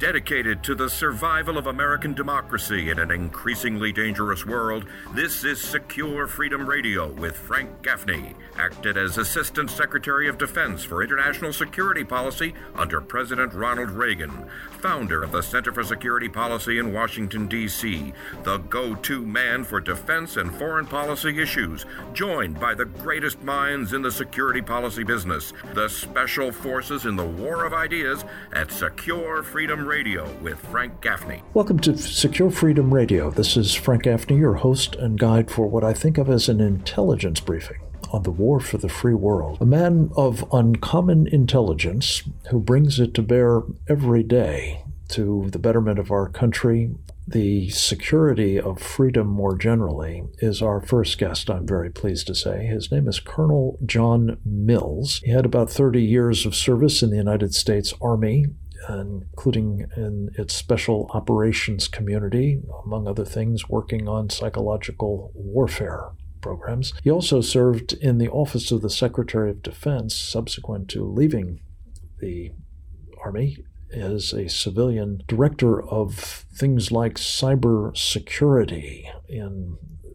Dedicated to the survival of American democracy in an increasingly dangerous world, this is Secure Freedom Radio with Frank Gaffney, acted as Assistant Secretary of Defense for International Security Policy under President Ronald Reagan, founder of the Center for Security Policy in Washington, D.C., the go-to man for defense and foreign policy issues, joined by the greatest minds in the security policy business, the special forces in the war of ideas at Secure Freedom Radio with Frank Gaffney. Welcome to Secure Freedom Radio. This is Frank Gaffney, your host and guide for what I think of as an intelligence briefing on the war for the free world. A man of uncommon intelligence who brings it to bear every day to the betterment of our country, the security of freedom more generally, is our first guest, I'm very pleased to say. His name is Colonel John Mills. He had about 30 years of service in the United States Army, including in its special operations community, among other things, working on psychological warfare programs. He also served in the Office of the Secretary of Defense subsequent to leaving the Army as a civilian director of things like cyber security in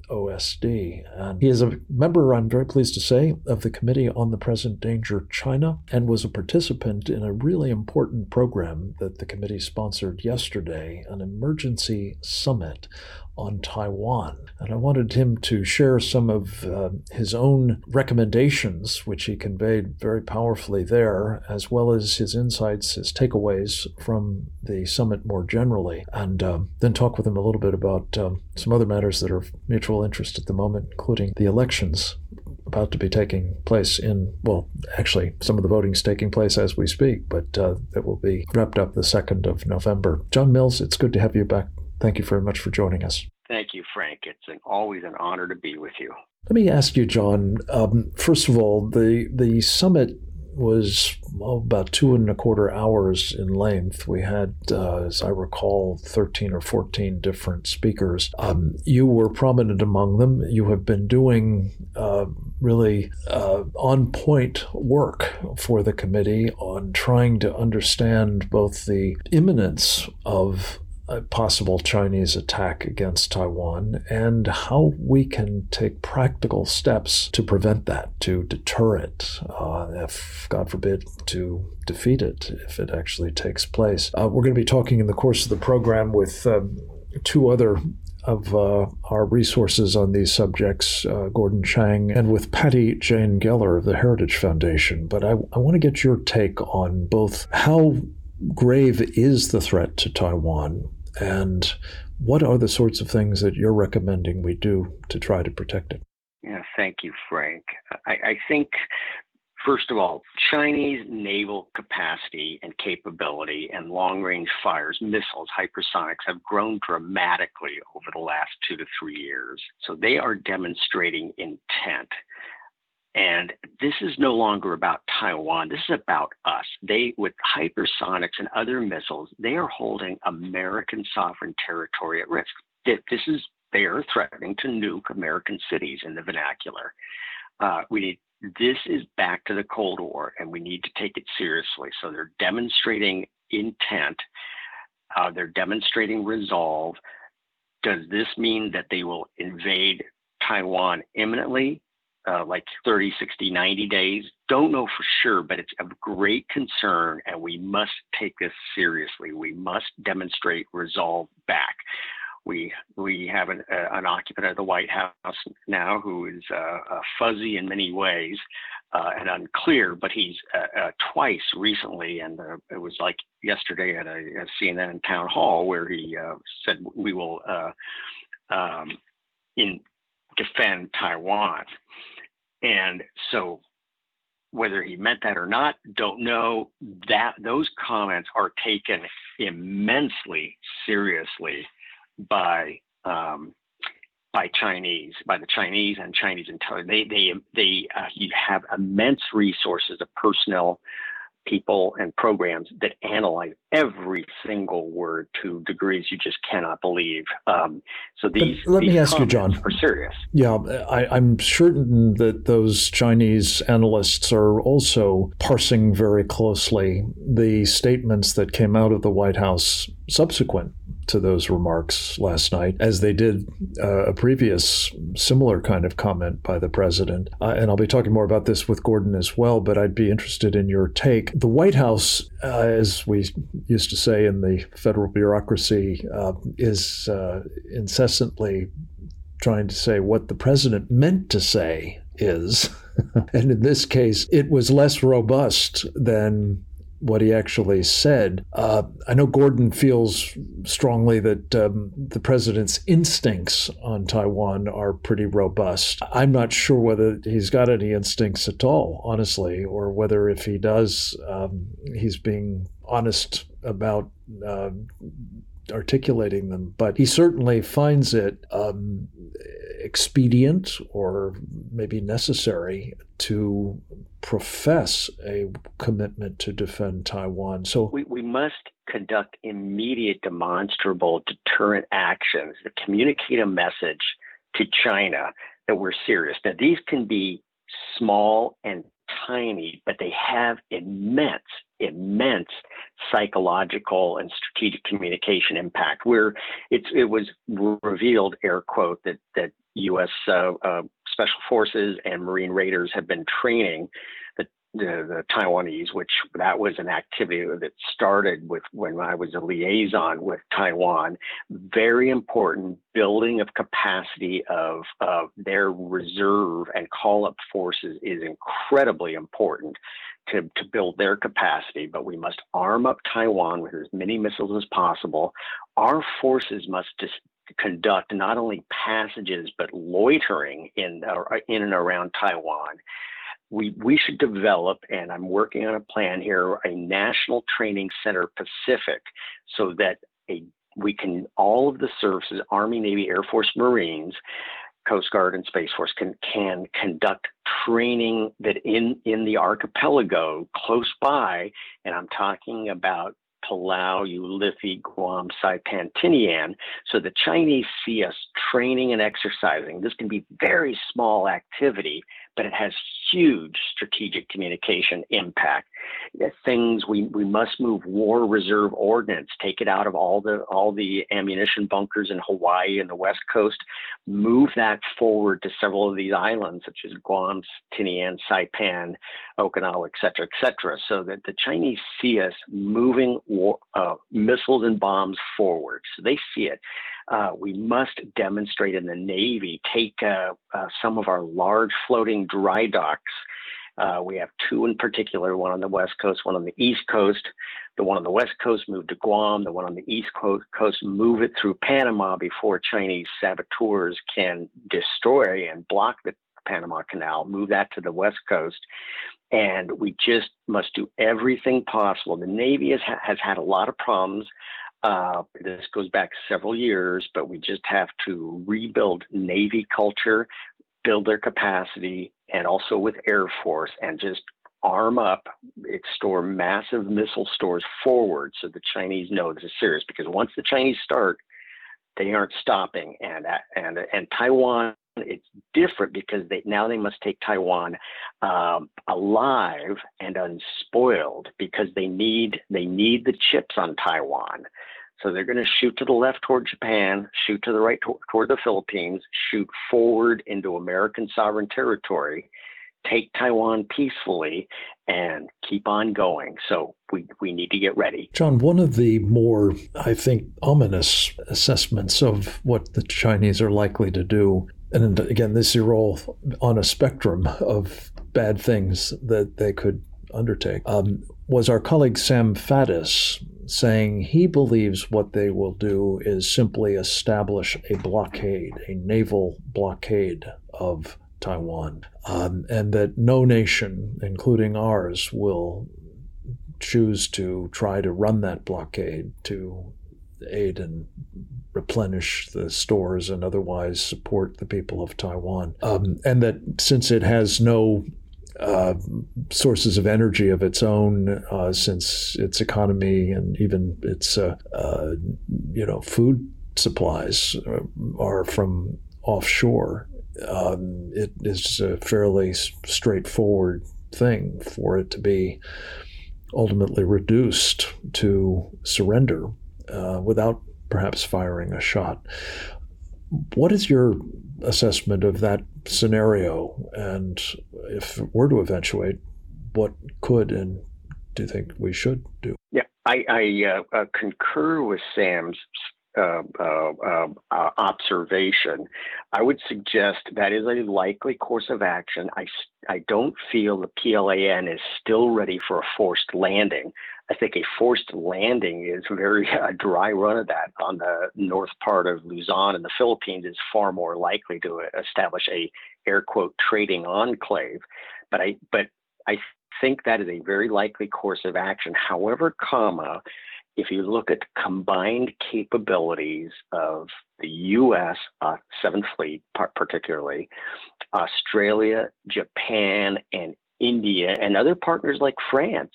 OSD. And he is a member, I'm very pleased to say, of the Committee on the Present Danger China, and was a participant in a really important program that the committee sponsored yesterday, an emergency summit on Taiwan. And I wanted him to share some of his own recommendations, which he conveyed very powerfully there, as well as his insights, his takeaways from the summit more generally, and then talk with him a little bit about some other matters that are of mutual interest at the moment, including the elections about to be taking place actually, some of the voting's taking place as we speak, but that will be wrapped up the 2nd of November. John Mills, it's good to have you back. Thank you very much for joining us. Thank you, Frank. It's always an honor to be with you. Let me ask you, John, first of all, the summit was about 2.25 hours in length. We had, as I recall, 13 or 14 different speakers. You were prominent among them. You have been doing really on-point work for the committee on trying to understand both the imminence of a possible Chinese attack against Taiwan and how we can take practical steps to prevent that, to deter it, if, God forbid, to defeat it if it actually takes place. We're going to be talking in the course of the program with two other of our resources on these subjects, Gordon Chang, and with Patty Jane Geller of the Heritage Foundation. But I want to get your take on both how grave is the threat to Taiwan, and what are the sorts of things that you're recommending we do to try to protect it? Yeah, thank you, Frank. I think, first of all, Chinese naval capacity and capability and long-range fires, missiles, hypersonics have grown dramatically over the last 2 to 3 years. So they are demonstrating intent. And this is no longer about Taiwan. This is about us. They, with hypersonics and other missiles, they are holding American sovereign territory at risk. They are threatening to nuke American cities in the vernacular. This is back to the Cold War, and we need to take it seriously. So they're demonstrating intent. They're demonstrating resolve. Does this mean that they will invade Taiwan imminently? Like 30, 60, 90 days. Don't know for sure, but it's of great concern, and we must take this seriously. We must demonstrate resolve back. We have an occupant of the White House now who is fuzzy in many ways and unclear, but he's twice recently, and it was like yesterday at a CNN town hall where he said we will defend Taiwan. And so whether he meant that or not, don't know. That those comments are taken immensely seriously by the Chinese and Chinese intelligence. They have immense resources of personnel people and programs that analyze every single word to degrees you just cannot believe. So let me ask you, John, are serious. Yeah, I'm certain that those Chinese analysts are also parsing very closely the statements that came out of the White House subsequent to those remarks last night, as they did a previous similar kind of comment by the president. And I'll be talking more about this with Gordon as well, but I'd be interested in your take. The White House, as we used to say in the federal bureaucracy, is incessantly trying to say what the president meant to say is. And in this case, it was less robust than what he actually said. I know Gordon feels strongly that the president's instincts on Taiwan are pretty robust. I'm not sure whether he's got any instincts at all, honestly, or whether if he does, he's being honest about articulating them. But he certainly finds it expedient or maybe necessary to profess a commitment to defend Taiwan. So we must conduct immediate, demonstrable, deterrent actions that communicate a message to China that we're serious. Now, these can be small and tiny, but they have immense psychological and strategic communication impact. Where it was revealed, air quote, that U.S. Special Forces and Marine Raiders have been training the Taiwanese, which that was an activity that started with when I was a liaison with Taiwan. Very important building of capacity of their reserve and call-up forces is incredibly important to build their capacity, but we must arm up Taiwan with as many missiles as possible. Our forces must conduct not only passages, but loitering in and around Taiwan. We should develop, and I'm working on a plan here, a national training center Pacific, so that we can, all of the services, Army, Navy, Air Force, Marines, Coast Guard, and Space Force can conduct training that in the archipelago close by, and I'm talking about Palau, Ulithi, Guam, Saipan, Tinian, so the Chinese see us training and exercising. This can be very small activity, but it has huge strategic communication impact. Things we must move war reserve ordnance, take it out of all the ammunition bunkers in Hawaii and the West Coast, move that forward to several of these islands, such as Guam, Tinian, Saipan, Okinawa, et cetera, so that the Chinese see us moving missiles and bombs forward. So they see it. We must demonstrate in the Navy, take some of our large floating dry docks. We have two in particular, one on the West Coast, one on the East Coast. The one on the West Coast moved to Guam. The one on the East Coast move it through Panama before Chinese saboteurs can destroy and block the Panama Canal, move that to the West Coast. And we just must do everything possible. The Navy has had a lot of problems. This goes back several years, but we just have to rebuild Navy culture, build their capacity, and also with Air Force, and just arm up, store massive missile stores forward so the Chinese know this is serious. Because once the Chinese start, they aren't stopping. And Taiwan, it's different because they must take Taiwan alive and unspoiled, because they need the chips on Taiwan. So they're going to shoot to the left toward Japan, shoot to the right toward the Philippines, shoot forward into American sovereign territory, take Taiwan peacefully, and keep on going. So we need to get ready. John, one of the more, I think, ominous assessments of what the Chinese are likely to do, and again, this is all on a spectrum of bad things that they could undertake, was our colleague Sam Faddis saying he believes what they will do is simply establish a blockade, a naval blockade of Taiwan, and that no nation, including ours, will choose to try to run that blockade to aid and replenish the stores and otherwise support the people of Taiwan. And that since it has no sources of energy of its own, since its economy and even its food supplies are from offshore. It is a fairly straightforward thing for it to be ultimately reduced to surrender without perhaps firing a shot. What is your assessment of that scenario? And if it were to eventuate, what could and do you think we should do? Yeah, I concur with Sam's observation. I would suggest that is a likely course of action. I don't feel the PLAN is still ready for a forced landing. I think a forced landing is a dry run of that on the north part of Luzon in the Philippines is far more likely to establish a air quote trading enclave. But I think that is a very likely course of action. However, if you look at the combined capabilities of the U.S. 7th Fleet, particularly, Australia, Japan, and India, and other partners like France,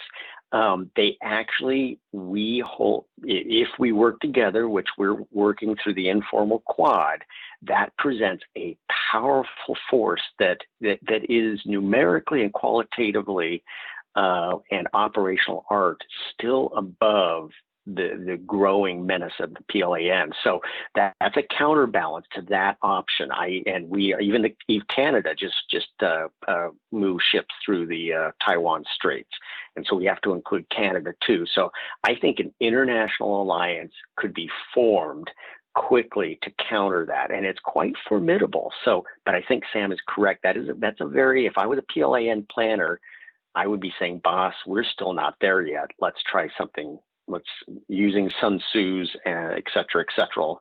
if we work together, which we're working through the informal Quad, that presents a powerful force that is numerically and qualitatively and operational art still above the growing menace of the PLAN. So that's a counterbalance to that option. Canada just moved ships through the Taiwan Straits. And so we have to include Canada too. So I think an international alliance could be formed quickly to counter that. And it's quite formidable. So, but I think Sam is correct. If I was a PLAN planner, I would be saying, boss, we're still not there yet. Let's try something. Using Sun Tzu's, et cetera,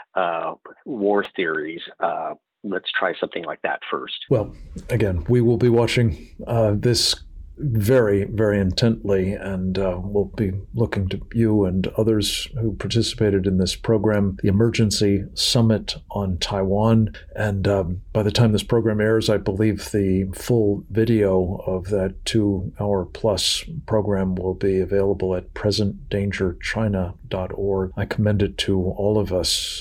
war theories. Let's try something like that first. Well, again, we will be watching this very, very intently, and we'll be looking to you and others who participated in this program, the Emergency Summit on Taiwan. And by the time this program airs, I believe the full video of that 2-hour plus program will be available at presentdangerchina.org. I commend it to all of us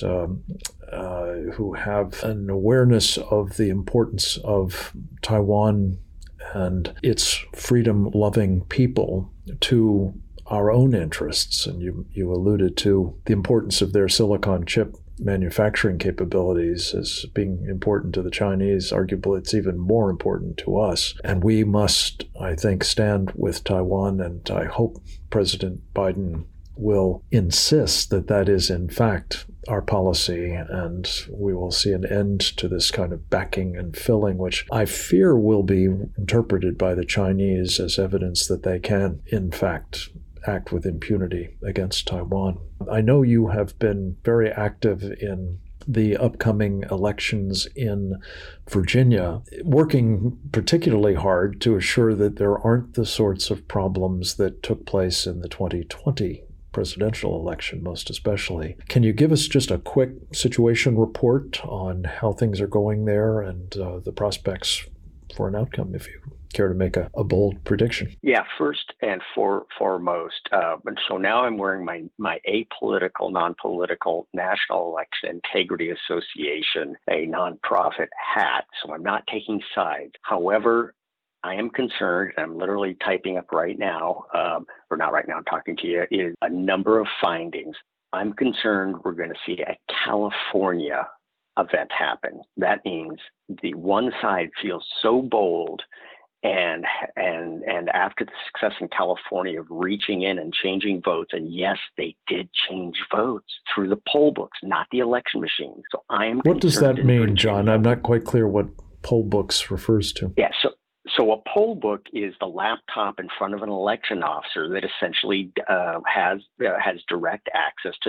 who have an awareness of the importance of Taiwan and its freedom-loving people to our own interests. And you alluded to the importance of their silicon chip manufacturing capabilities as being important to the Chinese. Arguably, it's even more important to us. And we must, I think, stand with Taiwan, and I hope President Biden will insist that that is, in fact, our policy, and we will see an end to this kind of backing and filling, which I fear will be interpreted by the Chinese as evidence that they can, in fact, act with impunity against Taiwan. I know you have been very active in the upcoming elections in Virginia, working particularly hard to assure that there aren't the sorts of problems that took place in the 2020 presidential election, most especially. Can you give us just a quick situation report on how things are going there and the prospects for an outcome, if you care to make a bold prediction? Yeah, first and foremost. And so now I'm wearing my apolitical, non-political National Election Integrity Association, a nonprofit hat. So I'm not taking sides. However, I am concerned, and I'm literally typing up right now, or not right now, I'm talking to you, is a number of findings. I'm concerned we're going to see a California event happen. That means the one side feels so bold, and after the success in California of reaching in and changing votes, and yes, they did change votes through the poll books, not the election machines. So I am. What does that mean, John? I'm not quite clear what poll books refers to. Yeah, so a poll book is the laptop in front of an election officer that essentially has direct access to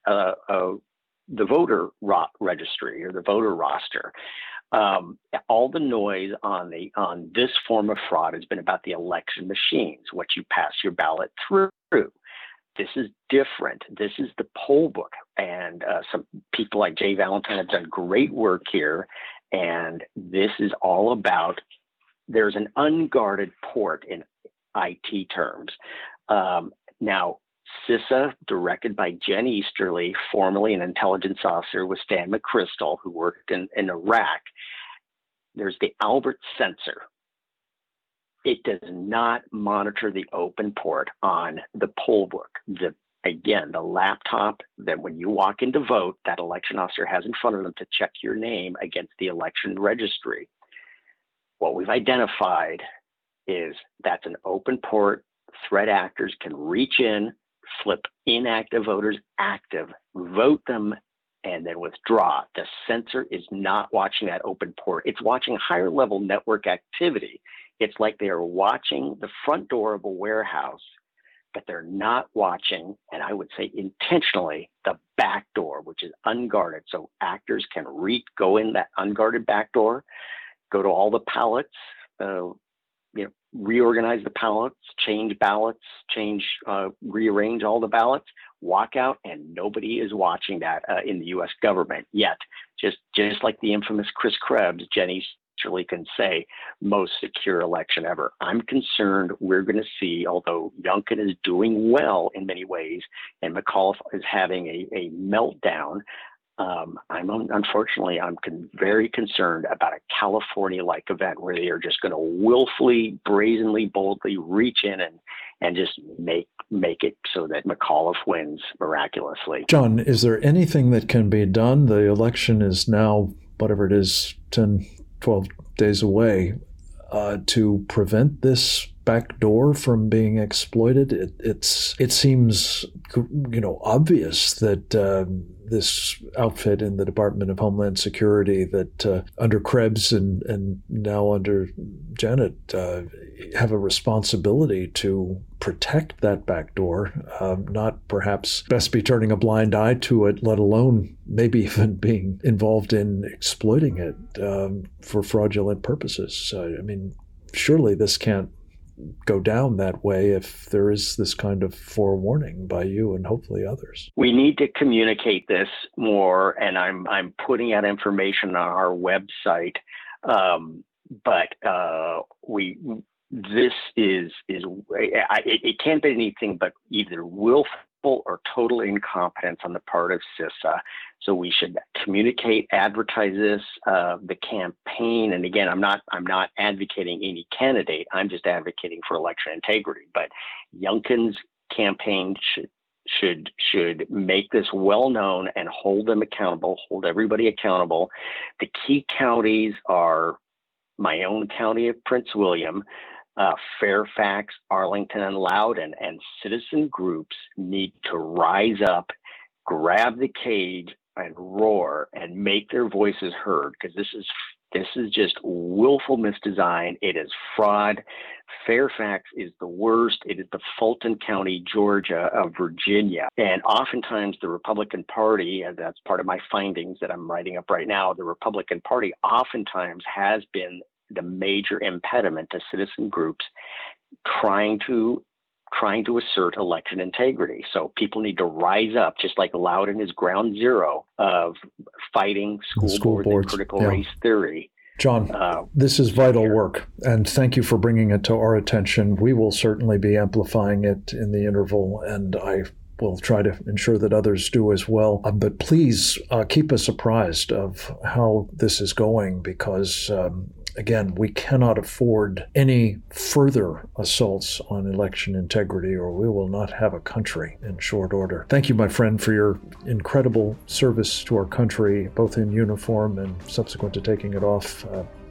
the voter registry or the voter roster. All the noise on this form of fraud has been about the election machines, what you pass your ballot through. This is different. This is the poll book, and some people like Jay Valentine have done great work here. And this is all about there's an unguarded port in IT terms. Now, CISA, directed by Jen Easterly, formerly an intelligence officer with Stan McChrystal, who worked in Iraq, there's the Albert sensor. It does not monitor the open port on the poll book. The laptop that when you walk in to vote, that election officer has in front of them to check your name against the election registry. What we've identified is that's an open port. Threat actors can reach in, flip inactive voters active, vote them, and then withdraw. The sensor is not watching that open port. It's watching higher level network activity. It's like they are watching the front door of a warehouse, but they're not watching, and I would say intentionally, the back door, which is unguarded. So actors can go in that unguarded back door, go to all the ballots, reorganize the ballots, change ballots, rearrange all the ballots, walk out, and nobody is watching that in the U.S. government yet. Just like the infamous Chris Krebs, Jenny Shirley can say, most secure election ever. I'm concerned we're going to see, although Youngkin is doing well in many ways, and McAuliffe is having a meltdown, unfortunately, I'm very concerned about a California-like event where they are just going to willfully, brazenly, boldly reach in and just make it so that McAuliffe wins miraculously. John, is there anything that can be done? The election is now, whatever it is, 10, 12 days away, to prevent this back door from being exploited. It seems, obvious that this outfit in the Department of Homeland Security that under Krebs and now under Janet have a responsibility to protect that back door, not perhaps best be turning a blind eye to it, let alone maybe even being involved in exploiting it for fraudulent purposes. Surely this can't go down that way if there is this kind of forewarning by you and hopefully others. We need to communicate this more, and I'm putting out information on our website. It can't be anything but either willful or total incompetence on the part of CISA. So we should communicate, advertise this, the campaign. And again, I'm not advocating any candidate. I'm just advocating for election integrity. But Youngkin's campaign should make this well known and hold them accountable, hold everybody accountable. The key counties are my own county of Prince William, Fairfax, Arlington, and Loudoun, and citizen groups need to rise up, grab the cage, and roar and make their voices heard, because this is just willful misdesign. It is fraud. Fairfax is the worst. It is the Fulton County, Georgia of Virginia. And oftentimes the Republican Party, and that's part of my findings that I'm writing up right now, the Republican Party oftentimes has been the major impediment to citizen groups trying to assert election integrity. So people need to rise up, just like Loudoun is ground zero of fighting school boards and critical race theory. John, this is vital work, and thank you for bringing it to our attention. We will certainly be amplifying it in the interval, and I will try to ensure that others do as well. But please keep us apprised of how this is going, because again, we cannot afford any further assaults on election integrity, or we will not have a country in short order. Thank you, my friend, for your incredible service to our country, both in uniform and subsequent to taking it off.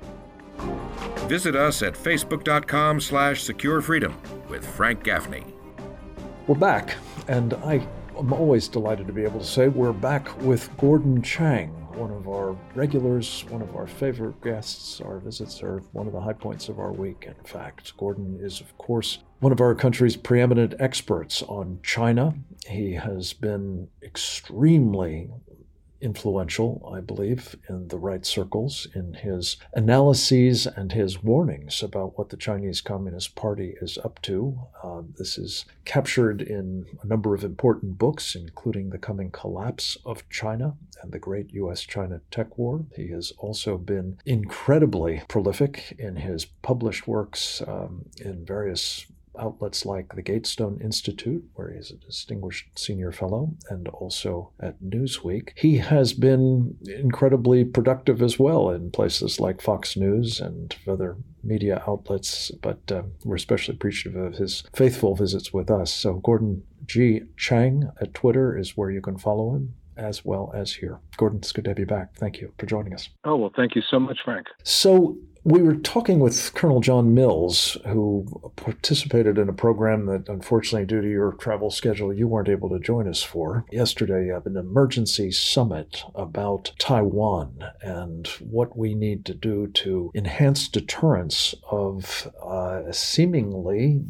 Visit us at facebook.com/securefreedom with Frank Gaffney. We're back, and I am always delighted to be able to say we're back with Gordon Chang, one of our regulars, one of our favorite guests. Our visits are one of the high points of our week, in fact. Gordon is, of course, one of our country's preeminent experts on China. He has been extremely influential, I believe, in the right circles in his analyses and his warnings about what the Chinese Communist Party is up to. This is captured in a number of important books, including The Coming Collapse of China and the Great U.S.-China Tech War. He has also been incredibly prolific in his published works in various outlets like the Gatestone Institute, where he's a distinguished senior fellow, and also at Newsweek. He has been incredibly productive as well in places like Fox News and other media outlets, but we're especially appreciative of his faithful visits with us. So Gordon G. Chang at Twitter is where you can follow him, as well as here. Gordon, it's good to have you back. Thank you for joining us. Oh, well, thank you so much, Frank. So we were talking with Colonel John Mills, who participated in a program that, unfortunately, due to your travel schedule, you weren't able to join us for yesterday, an emergency summit about Taiwan and what we need to do to enhance deterrence of seemingly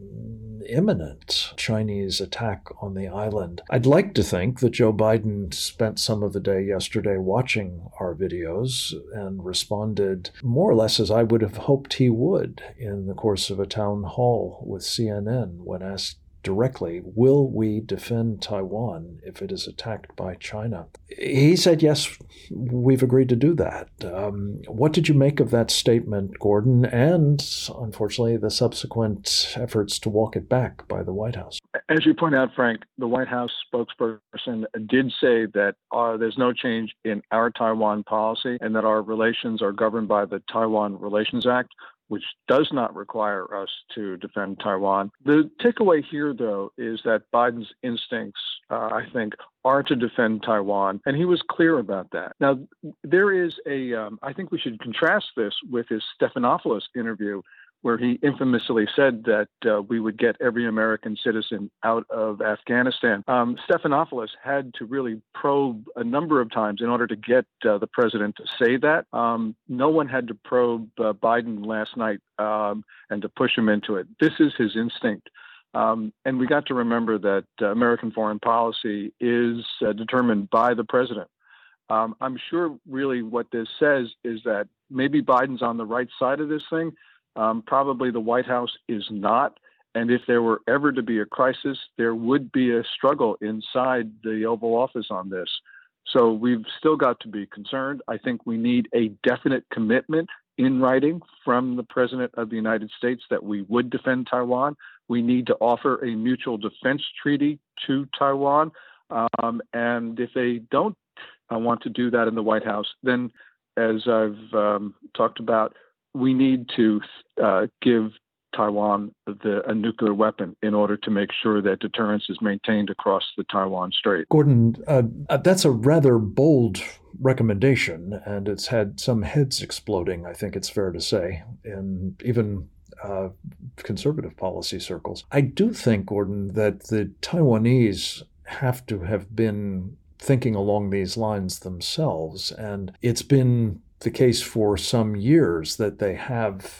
imminent Chinese attack on the island. I'd like to think that Joe Biden spent some of the day yesterday watching our videos and responded more or less as I would have hoped he would in the course of a town hall with CNN when asked directly, will we defend Taiwan if it is attacked by China? He said, yes, we've agreed to do that. What did you make of that statement, Gordon, and unfortunately the subsequent efforts to walk it back by the White House? As you point out, Frank, the White House spokesperson did say that there's no change in our Taiwan policy and that our relations are governed by the Taiwan Relations Act, which does not require us to defend Taiwan. The takeaway here, though, is that Biden's instincts, I think, are to defend Taiwan, and he was clear about that. Now, there is I think we should contrast this with his Stephanopoulos interview, where he infamously said that we would get every American citizen out of Afghanistan. Stephanopoulos had to really probe a number of times in order to get the president to say that. No one had to probe Biden last night and to push him into it. This is his instinct. And we got to remember that American foreign policy is determined by the president. I'm sure really what this says is that maybe Biden's on the right side of this thing. Probably the White House is not. And if there were ever to be a crisis, there would be a struggle inside the Oval Office on this. So we've still got to be concerned. I think we need a definite commitment in writing from the President of the United States that we would defend Taiwan. We need to offer a mutual defense treaty to Taiwan. And if they don't want to do that in the White House, then as I've talked about, we need to give Taiwan a nuclear weapon in order to make sure that deterrence is maintained across the Taiwan Strait. Gordon, that's a rather bold recommendation, and it's had some heads exploding, I think it's fair to say, in even conservative policy circles. I do think, Gordon, that the Taiwanese have to have been thinking along these lines themselves, and it's been the case for some years that they have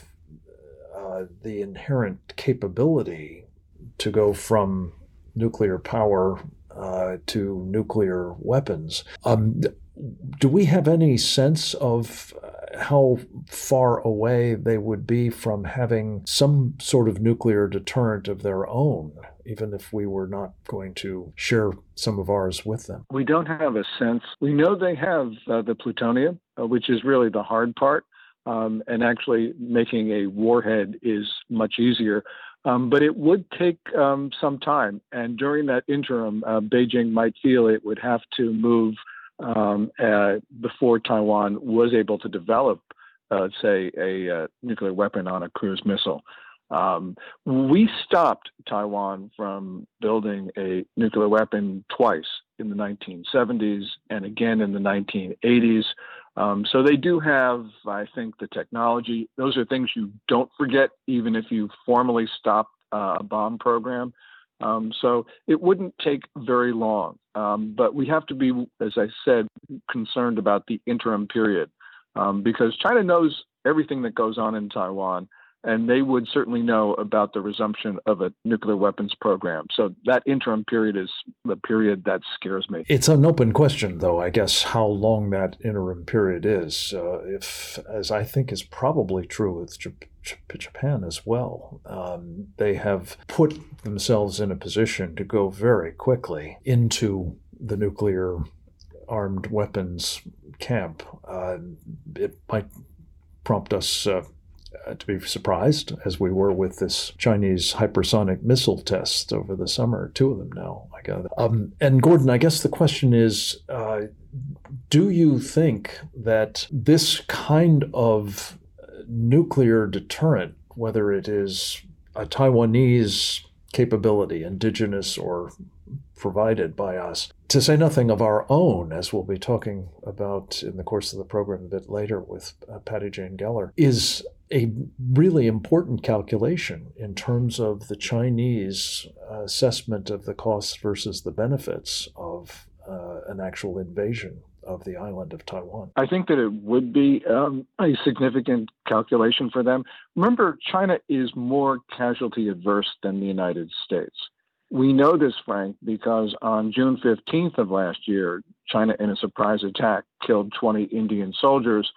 the inherent capability to go from nuclear power to nuclear weapons. Do we have any sense of how far away they would be from having some sort of nuclear deterrent of their own, even if we were not going to share some of ours with them? We don't have a sense. We know they have the plutonium, which is really the hard part. And actually making a warhead is much easier. But it would take some time. And during that interim, Beijing might feel it would have to move before Taiwan was able to develop, say, a nuclear weapon on a cruise missile. We stopped Taiwan from building a nuclear weapon twice, in the 1970s and again in the 1980s. So they do have, I think, the technology. Those are things you don't forget, even if you formally stop a bomb program. So it wouldn't take very long. But we have to be, as I said, concerned about the interim period because China knows everything that goes on in Taiwan. and they would certainly know about the resumption of a nuclear weapons program. So that interim period is the period that scares me. It's an open question, though, I guess, how long that interim period is. If, as I think is probably true with Japan as well, they have put themselves in a position to go very quickly into the nuclear armed weapons camp. It might prompt us to be surprised, as we were with this Chinese hypersonic missile test over the summer, 2 of them now, I gather. And Gordon, I guess the question is, do you think that this kind of nuclear deterrent, whether it is a Taiwanese capability, indigenous or provided by us, to say nothing of our own, as we'll be talking about in the course of the program a bit later with Patty Jane Geller, is a really important calculation in terms of the Chinese assessment of the costs versus the benefits of an actual invasion of the island of Taiwan? I think that it would be a significant calculation for them. Remember, China is more casualty adverse than the United States. We know this, Frank, because on June 15th of last year, China, in a surprise attack, killed 20 Indian soldiers.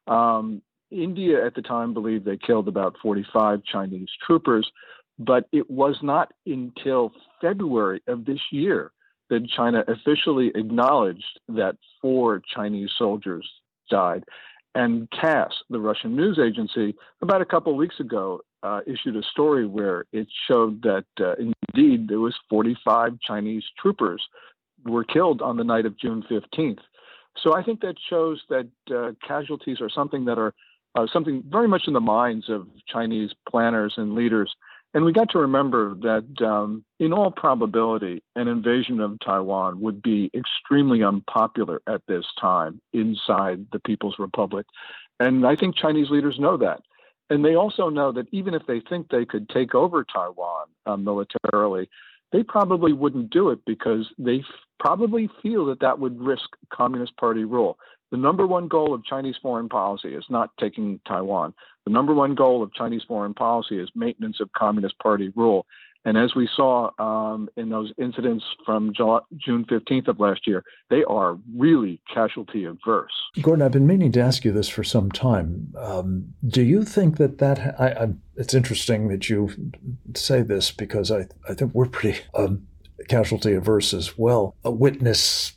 India at the time believed they killed about 45 Chinese troopers, but it was not until February of this year that China officially acknowledged that 4 Chinese soldiers died. And TASS, the Russian news agency, about a couple of weeks ago, issued a story where it showed that indeed there was 45 Chinese troopers were killed on the night of June 15th. So I think that shows that casualties are something that are something very much in the minds of Chinese planners and leaders. And we got to remember that in all probability, an invasion of Taiwan would be extremely unpopular at this time inside the People's Republic. And I think Chinese leaders know that. And they also know that even if they think they could take over Taiwan militarily, they probably wouldn't do it because they probably feel that that would risk Communist Party rule. The number one goal of Chinese foreign policy is not taking Taiwan. The number one goal of Chinese foreign policy is maintenance of Communist Party rule. And as we saw in those incidents from June 15th of last year, they are really casualty averse. Gordon, I've been meaning to ask you this for some time. Do you think that it's interesting that you say this because I think we're pretty casualty averse as well. Witness,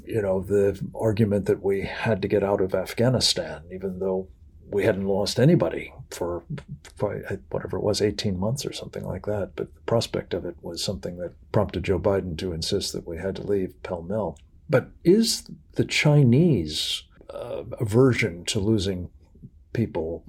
the argument that we had to get out of Afghanistan, even though we hadn't lost anybody for whatever it was, 18 months or something like that. But the prospect of it was something that prompted Joe Biden to insist that we had to leave pell-mell. But is the Chinese aversion to losing people,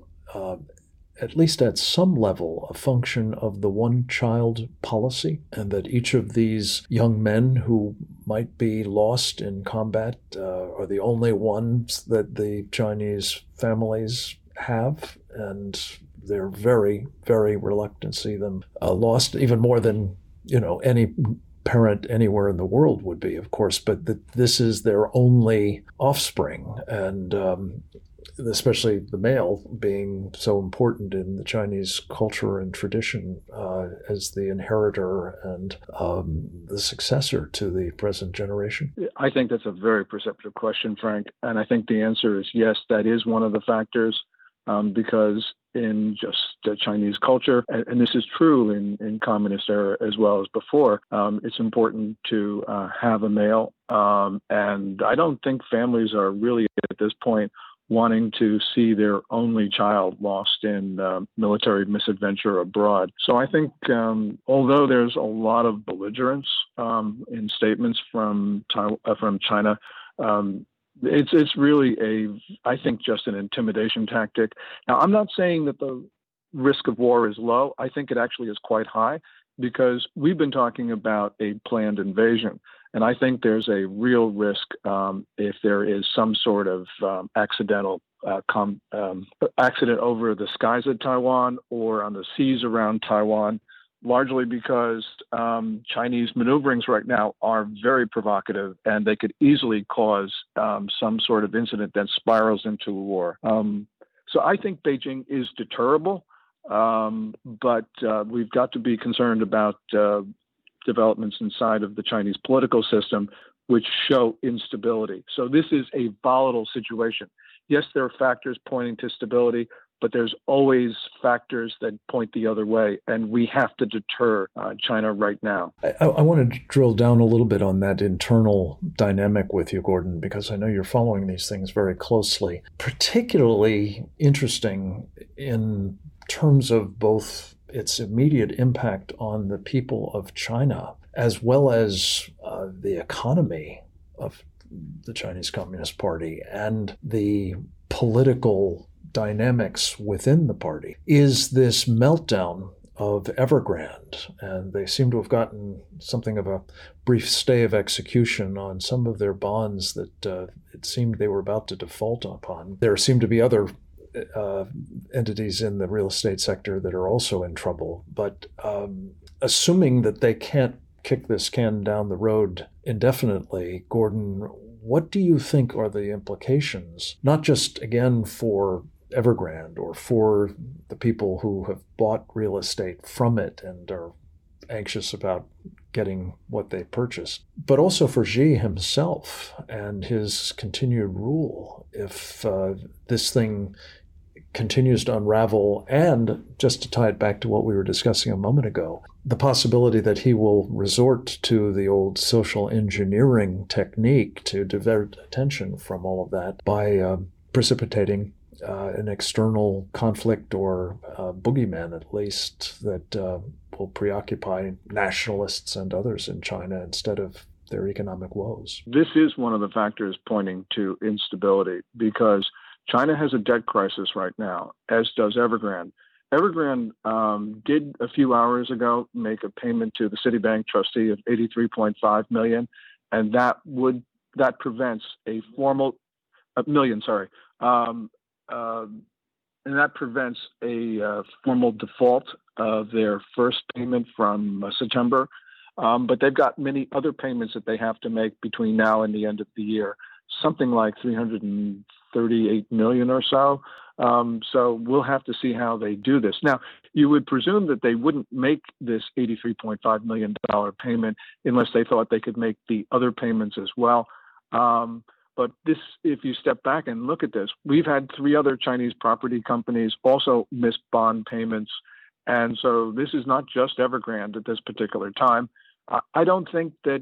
at least at some level, a function of the one-child policy, and that each of these young men who might be lost in combat are the only ones that the Chinese families have, and they're very, very reluctant to see them lost, even more than any parent anywhere in the world would be, of course, but that this is their only offspring, and especially the male being so important in the Chinese culture and tradition as the inheritor and the successor to the present generation? I think that's a very perceptive question, Frank. And I think the answer is yes, that is one of the factors, because in just Chinese culture, and this is true in communist era as well as before, it's important to have a male. And I don't think families are really at this point wanting to see their only child lost in military misadventure abroad. So I think although there's a lot of belligerence in statements from China, it's really I think just an intimidation tactic. Now, I'm not saying that the risk of war is low. I think it actually is quite high because we've been talking about a planned invasion. And I think there's a real risk if there is some sort of accident over the skies of Taiwan or on the seas around Taiwan, largely because Chinese maneuverings right now are very provocative and they could easily cause some sort of incident that spirals into a war. So I think Beijing is deterrable. but we've got to be concerned about developments inside of the Chinese political system, which show instability. So this is a volatile situation. Yes, there are factors pointing to stability, but there's always factors that point the other way, and we have to deter China right now. I want to drill down a little bit on that internal dynamic with you, Gordon, because I know you're following these things very closely. Particularly interesting in terms of both its immediate impact on the people of China, as well as the economy of the Chinese Communist Party and the political dynamics within the party, is this meltdown of Evergrande. And they seem to have gotten something of a brief stay of execution on some of their bonds that it seemed they were about to default upon. There seem to be other entities in the real estate sector that are also in trouble. But assuming that they can't kick this can down the road indefinitely, Gordon, what do you think are the implications, not just, again, for Evergrande or for the people who have bought real estate from it and are anxious about getting what they purchased, but also for Xi himself and his continued rule if this thing continues to unravel? And just to tie it back to what we were discussing a moment ago, the possibility that he will resort to the old social engineering technique to divert attention from all of that by precipitating an external conflict or boogeyman, at least, that will preoccupy nationalists and others in China instead of their economic woes. This is one of the factors pointing to instability, because China has a debt crisis right now, as does Evergrande. Evergrande did a few hours ago make a payment to the Citibank trustee of $83.5 million, and that prevents a formal and that prevents a formal default of their first payment from September. But they've got many other payments that they have to make between now and the end of the year, something like $338 million or so. So we'll have to see how they do this. Now, you would presume that they wouldn't make this $83.5 million payment unless they thought they could make the other payments as well. But this, if you step back and look at this, we've had 3 other Chinese property companies also miss bond payments. And so this is not just Evergrande at this particular time. I don't think that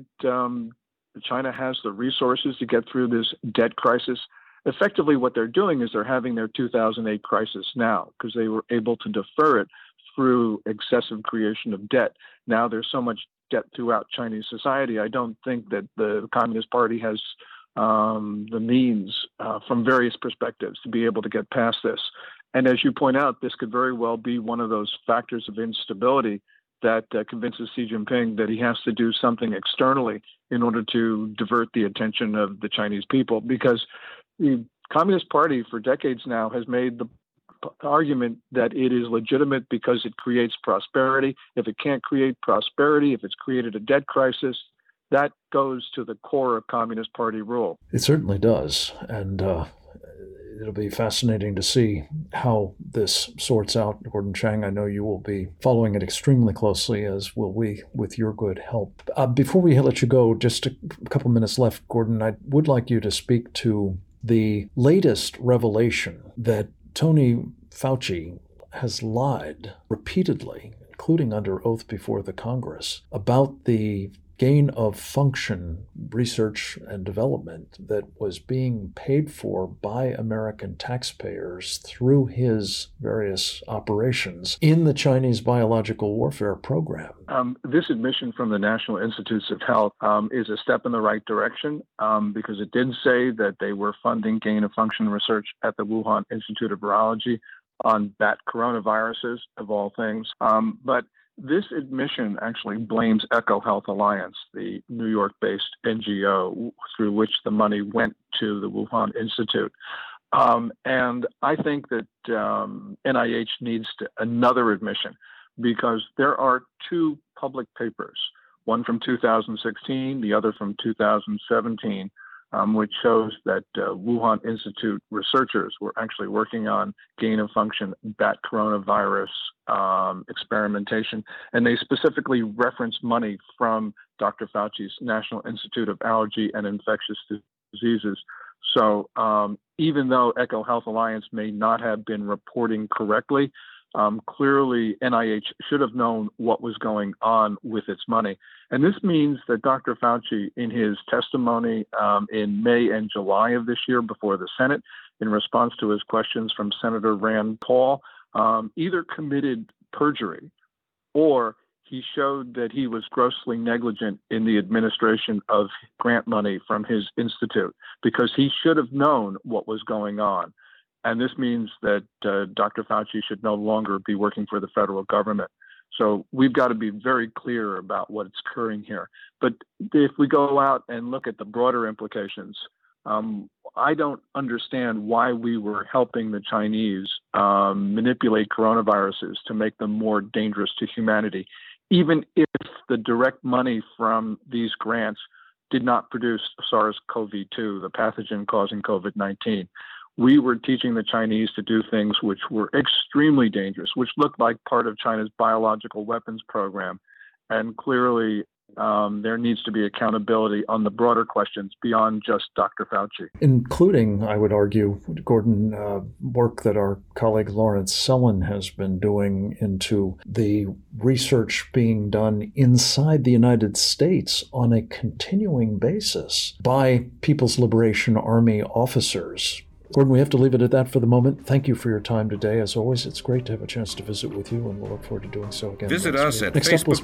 China has the resources to get through this debt crisis. Effectively, what they're doing is they're having their 2008 crisis now, because they were able to defer it through excessive creation of debt. Now there's so much debt throughout Chinese society. I don't think that the Communist Party has the means from various perspectives to be able to get past this. And as you point out, this could very well be one of those factors of instability that convinces Xi Jinping that he has to do something externally in order to divert the attention of the Chinese people, because the Communist Party for decades now has made the argument that it is legitimate because it creates prosperity. If it can't create prosperity, if it's created a debt crisis, that goes to the core of Communist Party rule. It certainly does. And it'll be fascinating to see how this sorts out. Gordon Chang, I know you will be following it extremely closely, as will we, with your good help. Before we let you go, just a couple minutes left, Gordon, I would like you to speak to the latest revelation that Tony Fauci has lied repeatedly, including under oath before the Congress, about the gain of function research and development that was being paid for by American taxpayers through his various operations in the Chinese biological warfare program. This admission from the National Institutes of Health is a step in the right direction, because it did say that they were funding gain of function research at the Wuhan Institute of Virology on bat coronaviruses, of all things. But this admission actually blames EcoHealth Alliance, the New York-based NGO through which the money went to the Wuhan Institute. And I think that NIH needs another admission, because there are 2 public papers, one from 2016, the other from 2017, which shows that Wuhan Institute researchers were actually working on gain-of-function bat coronavirus experimentation. And they specifically referenced money from Dr. Fauci's National Institute of Allergy and Infectious Diseases. So even though EcoHealth Alliance may not have been reporting correctly, clearly NIH should have known what was going on with its money. And this means that Dr. Fauci, in his testimony in May and July of this year before the Senate, in response to his questions from Senator Rand Paul, either committed perjury or he showed that he was grossly negligent in the administration of grant money from his institute, because he should have known what was going on. And this means that Dr. Fauci should no longer be working for the federal government. So we've got to be very clear about what's occurring here. But if we go out and look at the broader implications, I don't understand why we were helping the Chinese manipulate coronaviruses to make them more dangerous to humanity, even if the direct money from these grants did not produce SARS-CoV-2, the pathogen causing COVID-19. We were teaching the Chinese to do things which were extremely dangerous, which looked like part of China's biological weapons program. And clearly, there needs to be accountability on the broader questions beyond just Dr. Fauci. Including, I would argue, Gordon, work that our colleague Lawrence Sellin has been doing into the research being done inside the United States on a continuing basis by People's Liberation Army officers. Gordon, we have to leave it at that for the moment. Thank you for your time today. As always, it's great to have a chance to visit with you, and we'll look forward to doing so again. Visit us at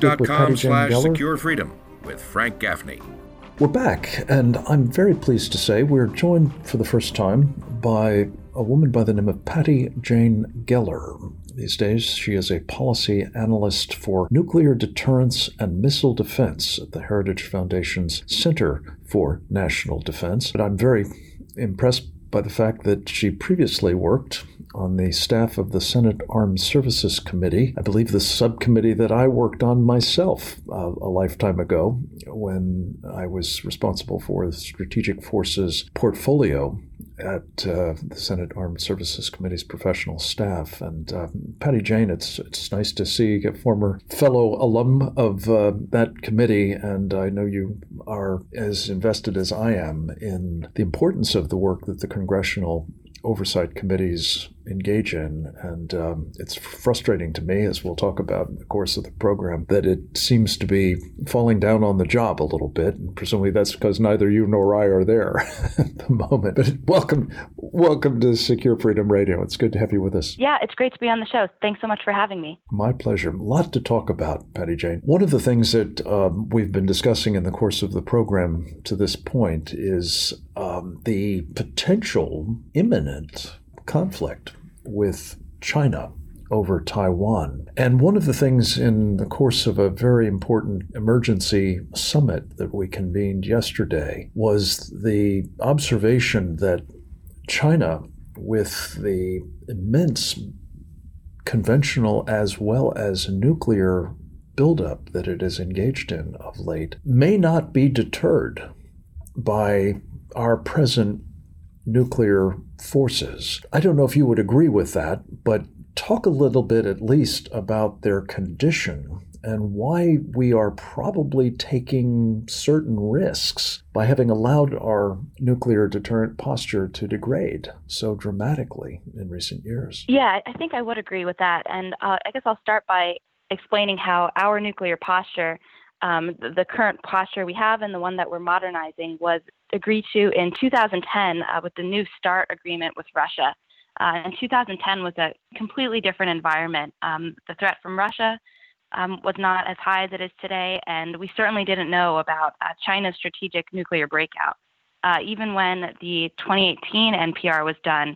facebook.com/securefreedom with Frank Gaffney. We're back, and I'm very pleased to say we're joined for the first time by a woman by the name of Patty Jane Geller. These days, she is a policy analyst for nuclear deterrence and missile defense at the Heritage Foundation's Center for National Defense. But I'm very impressed by the fact that she previously worked on the staff of the Senate Armed Services Committee, I believe the subcommittee that I worked on myself a lifetime ago when I was responsible for the Strategic Forces portfolio at the Senate Armed Services Committee's professional staff. And Patty Jane, it's nice to see a former fellow alum of that committee, and I know you are as invested as I am in the importance of the work that the Congressional Oversight Committees engage in. And it's frustrating to me, as we'll talk about in the course of the program, that it seems to be falling down on the job a little bit. And presumably that's because neither you nor I are there at the moment. But welcome to Secure Freedom Radio. It's good to have you with us. Yeah, it's great to be on the show. Thanks so much for having me. My pleasure. A lot to talk about, Patty Jane. One of the things that we've been discussing in the course of the program to this point is the potential imminent conflict with China over Taiwan. And one of the things in the course of a very important emergency summit that we convened yesterday was the observation that China, with the immense conventional as well as nuclear buildup that it is engaged in of late, may not be deterred by our present nuclear forces. I don't know if you would agree with that, but talk a little bit at least about their condition and why we are probably taking certain risks by having allowed our nuclear deterrent posture to degrade so dramatically in recent years. Yeah, I think I would agree with that. And I guess I'll start by explaining how our nuclear posture, the current posture we have and the one that we're modernizing, was agreed to in 2010 with the New START agreement with Russia. And 2010 was a completely different environment. The threat from Russia was not as high as it is today, and we certainly didn't know about China's strategic nuclear breakout. Even when the 2018 NPR was done,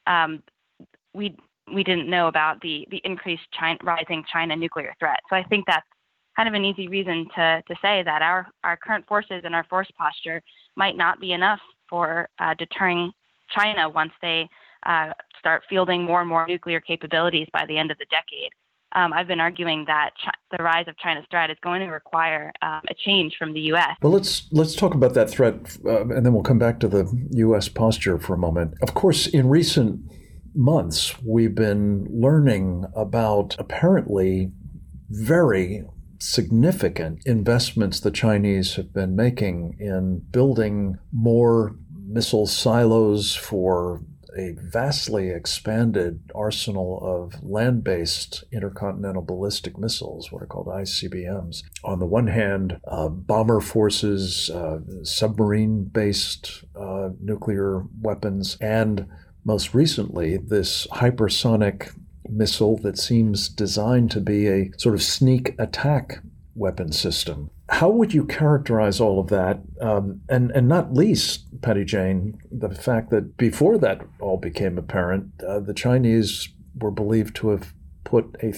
we didn't know about the increased rising China nuclear threat. So I think that's kind of an easy reason to say that our current forces and our force posture might not be enough for deterring China once they start fielding more and more nuclear capabilities by the end of the decade. I've been arguing that the rise of China's threat is going to require a change from the U.S. Well, let's talk about that threat, and then we'll come back to the U.S. posture for a moment. Of course, in recent months, we've been learning about apparently very significant investments the Chinese have been making in building more missile silos for a vastly expanded arsenal of land-based intercontinental ballistic missiles, what are called ICBMs. On the one hand, bomber forces, submarine-based nuclear weapons, and most recently, this hypersonic missile that seems designed to be a sort of sneak attack weapon system. How would you characterize all of that? And not least, Patty-Jane, the fact that before that all became apparent, the Chinese were believed to have put a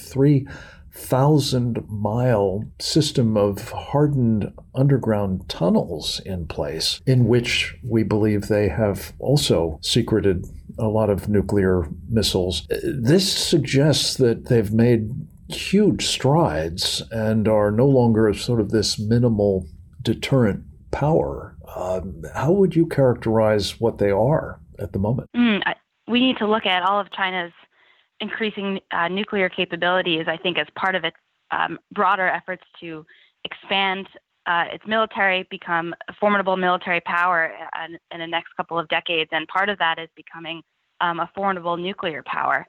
3,000-mile system of hardened underground tunnels in place, in which we believe they have also secreted a lot of nuclear missiles. This suggests that they've made huge strides and are no longer sort of this minimal deterrent power. How would you characterize what they are at the moment? We need to look at all of China's increasing nuclear capabilities, I think, as part of its broader efforts to expand its military, become a formidable military power in the next couple of decades. And part of that is becoming a formidable nuclear power.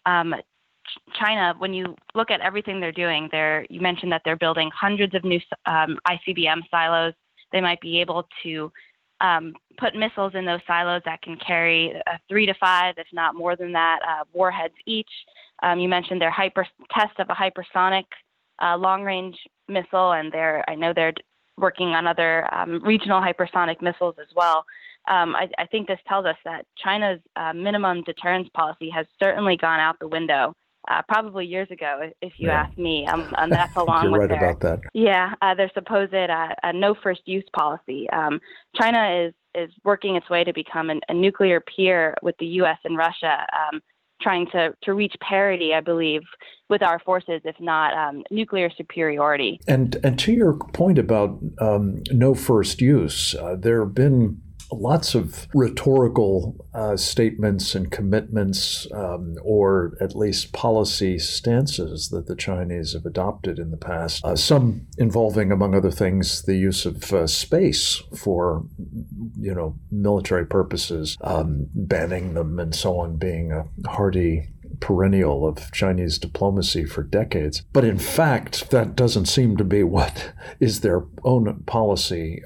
China, when you look at everything they're doing, you mentioned that they're building hundreds of new ICBM silos. They might be able to put missiles in those silos that can carry 3 to 5, if not more than that, warheads each. You mentioned their test of a hypersonic long-range missile, and I know they're working on other regional hypersonic missiles as well. I think this tells us that China's minimum deterrence policy has certainly gone out the window. Probably years ago, if you ask me, and that's along You're with right about that. their supposed no first use policy. China is working its way to become a nuclear peer with the U.S. and Russia, trying to reach parity, I believe, with our forces, if not nuclear superiority. And to your point about no first use, there have been lots of rhetorical statements and commitments, or at least policy stances that the Chinese have adopted in the past, some involving, among other things, the use of space for, military purposes, banning them and so on, being a hearty perennial of Chinese diplomacy for decades. But in fact, that doesn't seem to be what is their own policy.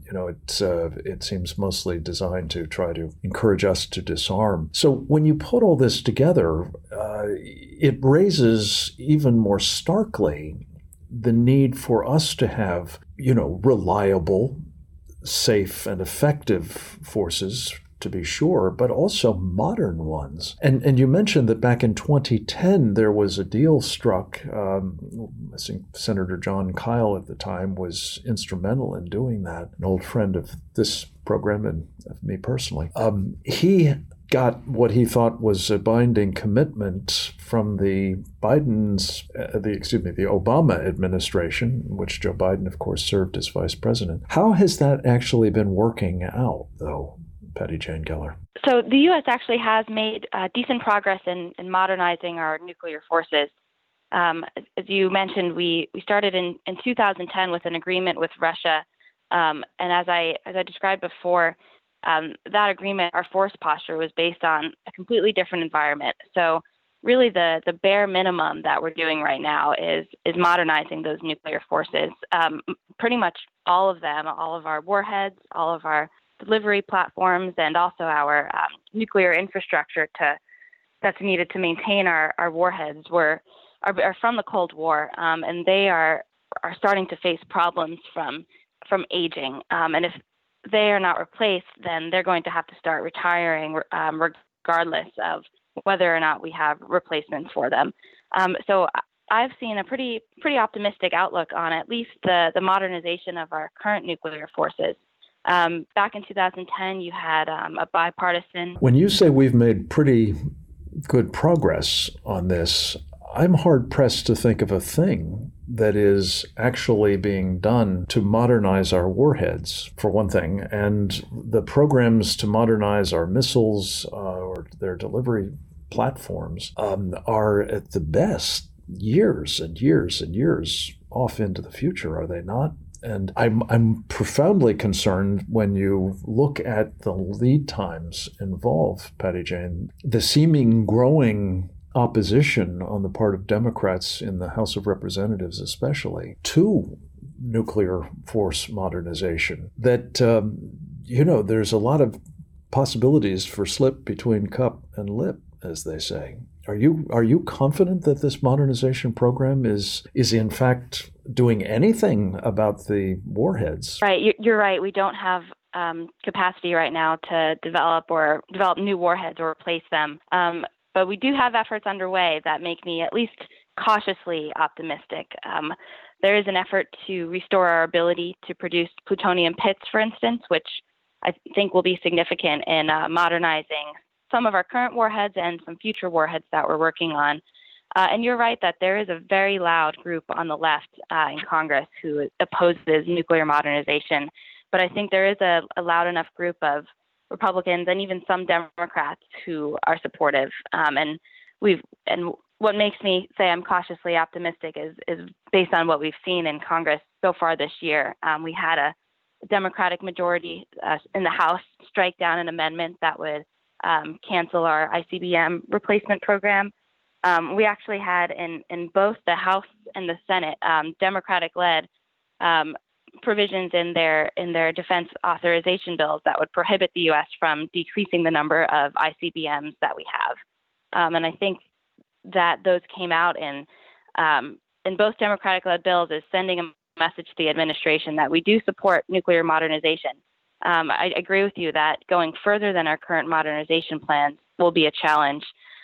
It seems mostly designed to try to encourage us to disarm. So when you put all this together, it raises even more starkly the need for us to have, reliable, safe, and effective forces, to be sure, but also modern ones. And you mentioned that back in 2010, there was a deal struck. I think Senator John Kyle at the time was instrumental in doing that, an old friend of this program and of me personally. He got what he thought was a binding commitment from the Obama administration, in which Joe Biden, of course, served as vice president. How has that actually been working out, though, Patty-Jane Geller? So the U.S. actually has made decent progress in modernizing our nuclear forces. As you mentioned, we started in 2010 with an agreement with Russia, and as I described before, that agreement, our force posture, was based on a completely different environment. So really the bare minimum that we're doing right now is modernizing those nuclear forces. Pretty much all of them, all of our warheads, all of our delivery platforms, and also our nuclear infrastructure that's needed to maintain our warheads are from the Cold War, and they are starting to face problems from aging. And if they are not replaced, then they're going to have to start retiring, regardless of whether or not we have replacements for them. So I've seen a pretty optimistic outlook on at least the modernization of our current nuclear forces. Back in 2010, you had a bipartisan. When you say we've made pretty good progress on this, I'm hard-pressed to think of a thing that is actually being done to modernize our warheads, for one thing, and the programs to modernize our missiles or their delivery platforms are at the best years and years and years off into the future, are they not? And I'm profoundly concerned when you look at the lead times involved, Patty Jane, the seeming growing opposition on the part of Democrats in the House of Representatives especially to nuclear force modernization, that, there's a lot of possibilities for slip between cup and lip, as they say. Are you confident that this modernization program is in fact doing anything about the warheads? Right, you're right. We don't have capacity right now to develop new warheads or replace them. But we do have efforts underway that make me at least cautiously optimistic. There is an effort to restore our ability to produce plutonium pits, for instance, which I think will be significant in modernizing some of our current warheads and some future warheads that we're working on. And you're right that there is a very loud group on the left in Congress who opposes nuclear modernization. But I think there is a loud enough group of Republicans and even some Democrats who are supportive. And what makes me say I'm cautiously optimistic is based on what we've seen in Congress so far this year. We had a Democratic majority in the House strike down an amendment that would cancel our ICBM replacement program. We actually had in both the House and the Senate Democratic-led provisions in their defense authorization bills that would prohibit the U.S. from decreasing the number of ICBMs that we have. And I think that those came out in both Democratic-led bills as sending a message to the administration that we do support nuclear modernization. I agree with you that going further than our current modernization plans will be a challenge.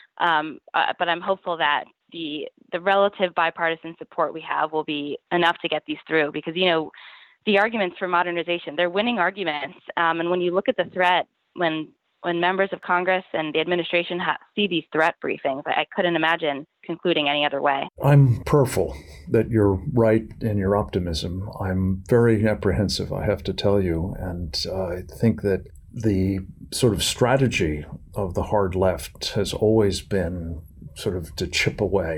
But I'm hopeful that the relative bipartisan support we have will be enough to get these through, because, the arguments for modernization, they're winning arguments. And when you look at the threat, when members of Congress and the administration see these threat briefings, I couldn't imagine concluding any other way. I'm prayerful that you're right in your optimism. I'm very apprehensive, I have to tell you. And I think that the sort of strategy of the hard left has always been sort of to chip away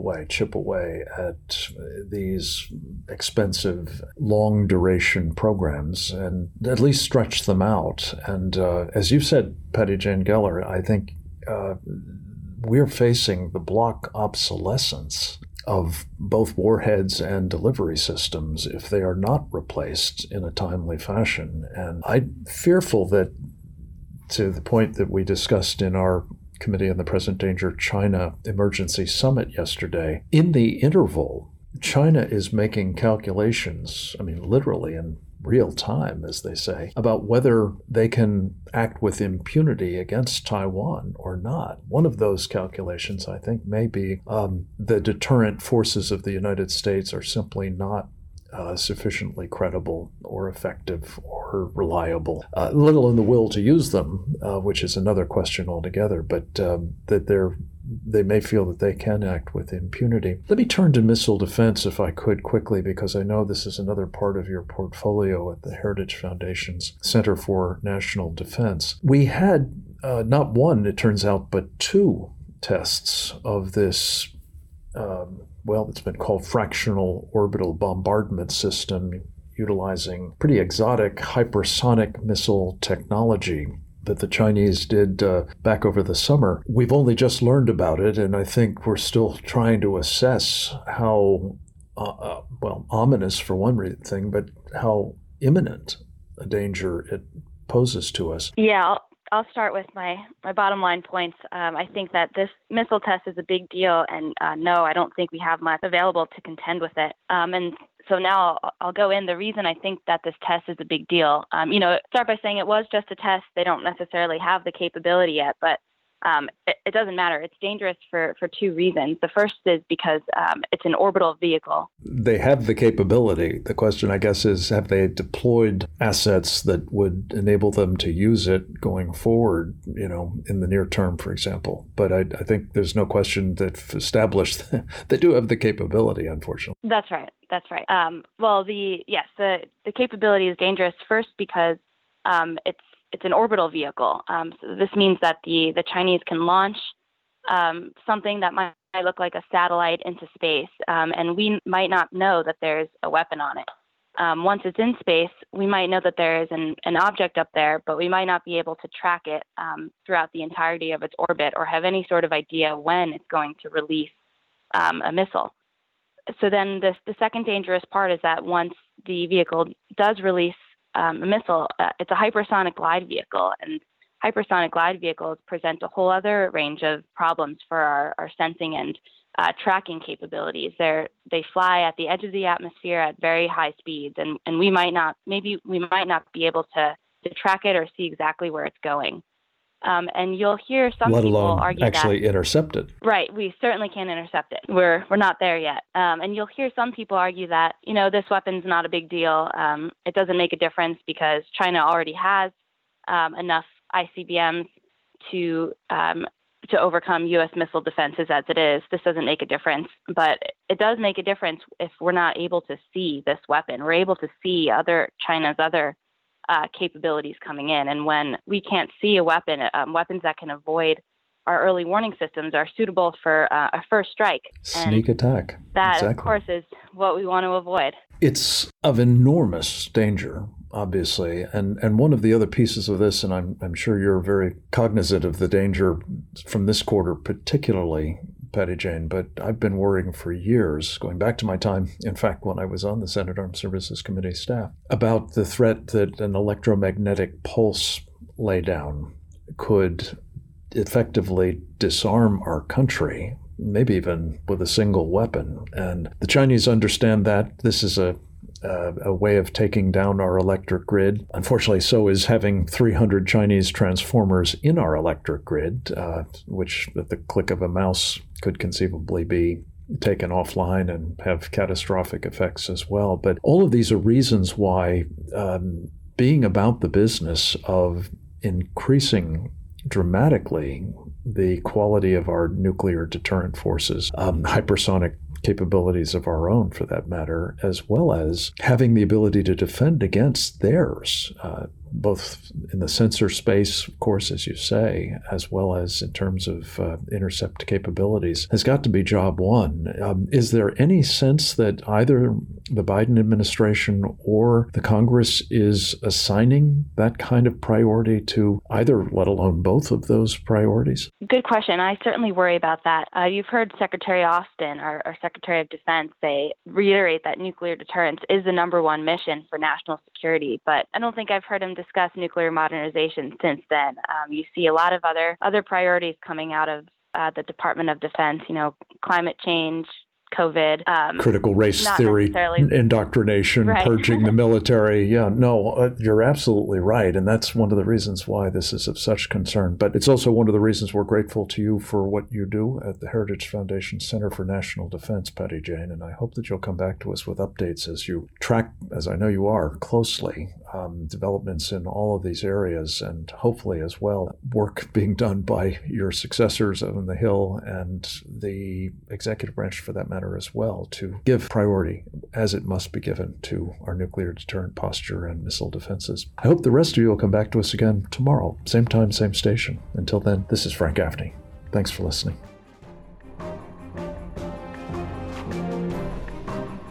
at these expensive, long-duration programs and at least stretch them out. And as you said, Patty Jane Geller, I think we're facing the block obsolescence of both warheads and delivery systems if they are not replaced in a timely fashion. And I'm fearful that, to the point that we discussed in our Committee on the Present Danger China Emergency Summit yesterday, in the interval, China is making calculations, literally in real time, as they say, about whether they can act with impunity against Taiwan or not. One of those calculations, I think, may be the deterrent forces of the United States are simply not sufficiently credible or effective or reliable, let alone the will to use them, which is another question altogether, but that they may feel that they can act with impunity. Let me turn to missile defense, if I could, quickly, because I know this is another part of your portfolio at the Heritage Foundation's Center for National Defense. We had not one, it turns out, but two tests of this it's been called fractional orbital bombardment system, utilizing pretty exotic hypersonic missile technology that the Chinese did back over the summer. We've only just learned about it, and I think we're still trying to assess how, ominous for one thing, but how imminent a danger it poses to us. Yeah, I'll start with my bottom line points. I think that this missile test is a big deal, and no, I don't think we have much available to contend with it. And so now I'll go in. The reason I think that this test is a big deal, start by saying it was just a test. They don't necessarily have the capability yet, but it doesn't matter. It's dangerous for two reasons. The first is because it's an orbital vehicle. They have the capability. The question, I guess, is have they deployed assets that would enable them to use it going forward, in the near term, for example? But I think there's no question that established they do have the capability, unfortunately. That's right. The capability is dangerous first because it's an orbital vehicle. So this means that the Chinese can launch something that might look like a satellite into space, and we might not know that there's a weapon on it. Once it's in space, we might know that there is an object up there, but we might not be able to track it throughout the entirety of its orbit or have any sort of idea when it's going to release a missile. So then the second dangerous part is that once the vehicle does release a missile, it's a hypersonic glide vehicle, and hypersonic glide vehicles present a whole other range of problems for our sensing and tracking capabilities. They fly at the edge of the atmosphere at very high speeds, and we might not be able to track it or see exactly where it's going. And you'll hear some people argue that... Let alone actually intercept it. Right. We certainly can't intercept it. We're not there yet. And you'll hear some people argue that, this weapon's not a big deal. It doesn't make a difference because China already has enough ICBMs to overcome U.S. missile defenses as it is. This doesn't make a difference. But it does make a difference if we're not able to see this weapon. We're able to see China's other capabilities coming in. And when we can't see a weapon, weapons that can avoid our early warning systems are suitable for a first strike. Sneak attack. That, exactly. Of course, is what we want to avoid. It's of enormous danger, obviously. And one of the other pieces of this, and I'm sure you're very cognizant of the danger from this quarter particularly, Patty Jane, but I've been worrying for years, going back to my time, in fact, when I was on the Senate Armed Services Committee staff, about the threat that an electromagnetic pulse laydown could effectively disarm our country, maybe even with a single weapon. And the Chinese understand that this is a way of taking down our electric grid. Unfortunately, so is having 300 Chinese transformers in our electric grid, which at the click of a mouse could conceivably be taken offline and have catastrophic effects as well. But all of these are reasons why being about the business of increasing dramatically the quality of our nuclear deterrent forces, hypersonic capabilities of our own, for that matter, as well as having the ability to defend against theirs, both in the sensor space, of course, as you say, as well as in terms of intercept capabilities, has got to be job one. Is there any sense that either the Biden administration or the Congress is assigning that kind of priority to either, let alone both of those priorities? Good question. I certainly worry about that. You've heard Secretary Austin, our Secretary of Defense, reiterate that nuclear deterrence is the number one mission for national security, but I don't think I've heard him discuss nuclear modernization since then. You see a lot of other priorities coming out of the Department of Defense, climate change, COVID. Critical race theory, indoctrination, right. Purging the military. Yeah, no, you're absolutely right. And that's one of the reasons why this is of such concern. But it's also one of the reasons we're grateful to you for what you do at the Heritage Foundation Center for National Defense, Patty Jane. And I hope that you'll come back to us with updates as you track, as I know you are, closely developments in all of these areas, and hopefully as well work being done by your successors on the Hill and the executive branch for that matter as well, to give priority, as it must be given, to our nuclear deterrent posture and missile defenses. I hope the rest of you will come back to us again tomorrow, same time, same station. Until then, this is Frank Gaffney. Thanks for listening.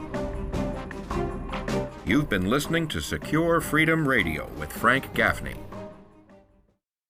You've been listening to Secure Freedom Radio with Frank Gaffney.